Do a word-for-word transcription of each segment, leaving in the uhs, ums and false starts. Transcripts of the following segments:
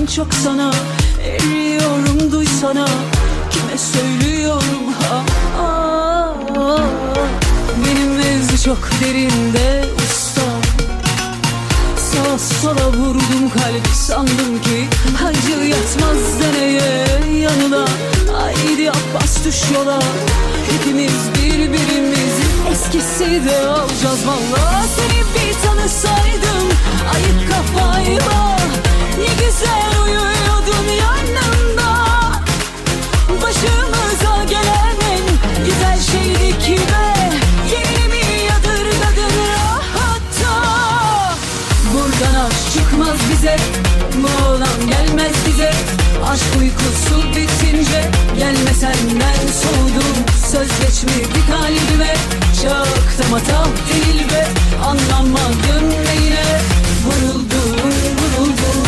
en çok sana. Eriyorum duysana, kime söylüyorum ha, ah, ah. Benim mevzu çok derinde usta. Sağa sola vurdum kalbi, sandım ki acı yatmaz deneye yanına. Haydi Abbas düş yola, hepimiz birbirimizi eskisi de alacağız valla. Seni bir tanısaydım ayık kafayla, ne güzel uyuyordun yanımda. Başımıza gelen en güzel şeydi ki be, yeni mi yadırgadın rahatta. Buradan aşk çıkmaz bize, bu oğlan gelmez bize. Aşk uykusu bitince gelme senden soğudum. Söz geçmedi kalbime, çok da matah değil be. Anlamadım neyine vuruldum, vuruldum.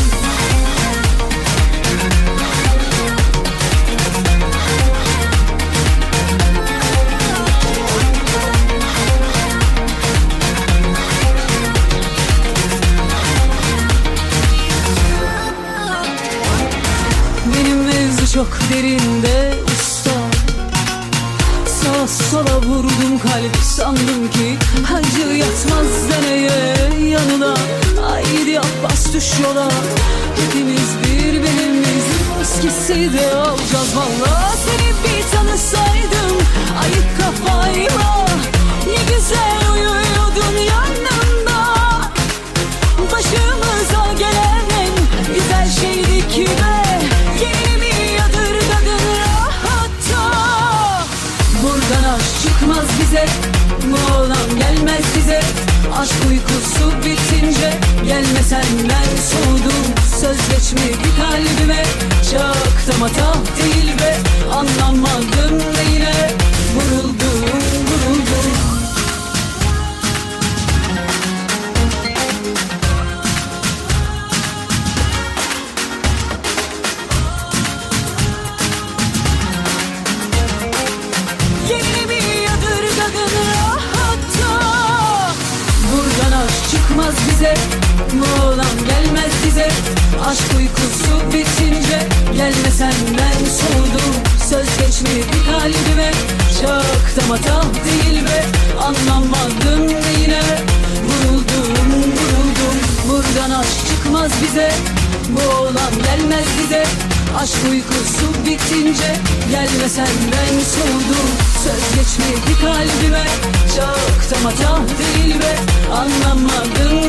Benim mevzu çok derinde usta. Sağa sola vurdum kalbi, sandım ki acı yatmaz deneye yanına. Haydi Abbas düş yola, hepimiz birbirimiz eskisi de alacağız valla. Seni bir tanısaydım ayık kafayla, ne güzel uyuyordun yanımda. Başımıza gelen en güzel şeydi ki be, yeni mi yadırgadın rahatta. Buradan aşk çıkmaz bize, bu oğlan gelmez bize. Aşk uykusu bitince gelme senden soğudum. Söz geçmedi kalbime, çok da matah değil be. Anlamadım neyine vuruldum, vuruldum. Yeni mi yadırgadın rahatta. Buradan aşk çıkmaz bize, bu oğlan gelmez bize. Aşk uykusu bitince gelme senden soğudum. Söz geçmedi kalbime, çok da matah değil be. Anlamadım neyine vuruldum, vuruldum. Buradan aşk çıkmaz bize, bu oğlan gelmez bize. Aşk uykusu bitince gelme senden soğudum. Söz geçmedi kalbime, çok da matah değil be. Anlamadım